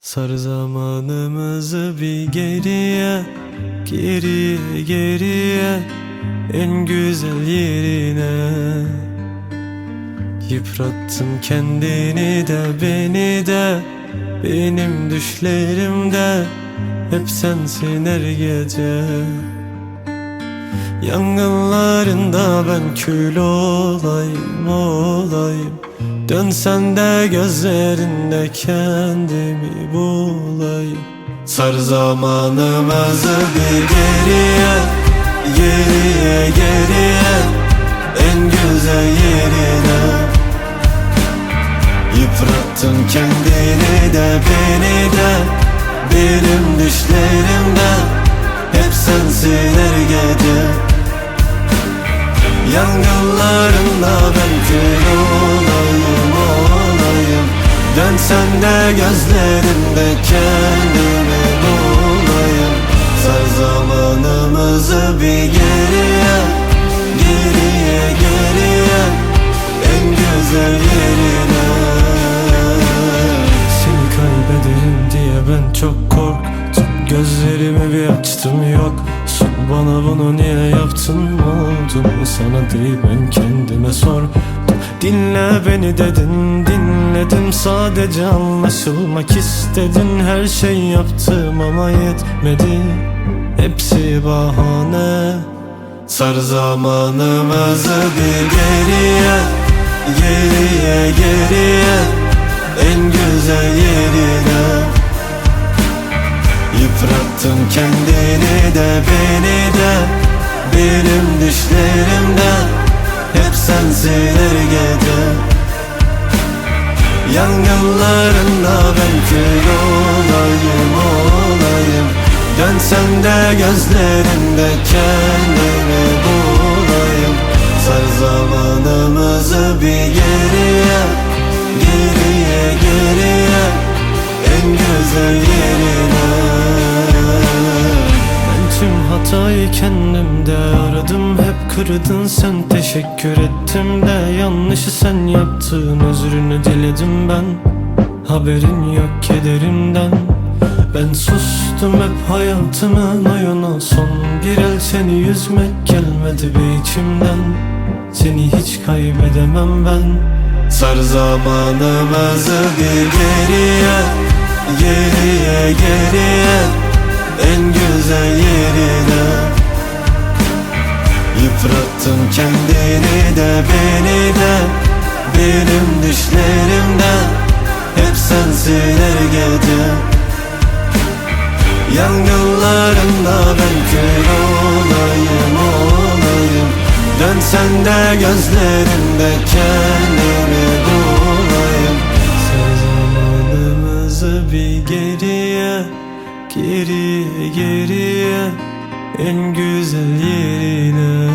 Sar zamanımızı bir geriye, geriye, geriye, en güzel yerine. Yıprattın kendini de beni de, benim düşlerimde hep sensin her gece. Yangınlarında ben kül olayım, olayım. Dönsen de gözlerinde kendimi bulayım. Sar zamanımızı bir geriye, geriye, geriye, en güzel yerine. Yıprattın kendini de beni de, benim düşlerimde hep sensin her gece. Yangınlarında ben kül olayım, olayım. Dönsen de gözlerinde kendimi bulayım. Sar zamanımızı bir geriye, geriye, geriye, en güzel yerine. Seni kaybederim diye ben çok korktum. Gözlerimi bir açtım, yok. Bana bunu niye yaptın, oldum sana değil ben kendime sordum. Dinle beni dedin, dinledim, sadece anlaşılmak istedin. Her şey yaptım ama yetmedi, hepsi bahane. Sar zamanımızı bir geriye, geriye, geriye, en güzel yerine. Yıprattın kendini de beni de, benim düşlerimde hep sensin her gece. Yangınlarında ben kül olayım, olayım. Dönsen de gözlerinde kendimi bulayım. Sar zamanımızı bir geriye, geriye, geriye, en güzel yerine. Hatayı kendimde aradım, hep kırdın sen, teşekkür ettim de. Yanlışı sen yaptın, özrünü diledim ben. Haberin yok kederimden. Ben sustum hep hayatımın oyunu, son bir el seni yüzmek gelmedi bir içimden. Seni hiç kaybedemem ben. Sar zamanımızı bir geriye, geriye, geriye, en güzel yerine. Yıprattın kendini de beni de, benim düşlerimde hep sensin her gece. Yangınlarında ben kül olayım, olayım. Dönsen de gözlerinde kendimi bulayım. Sar zamanımızı bir geriye, geriye, geriye, en güzel yerine.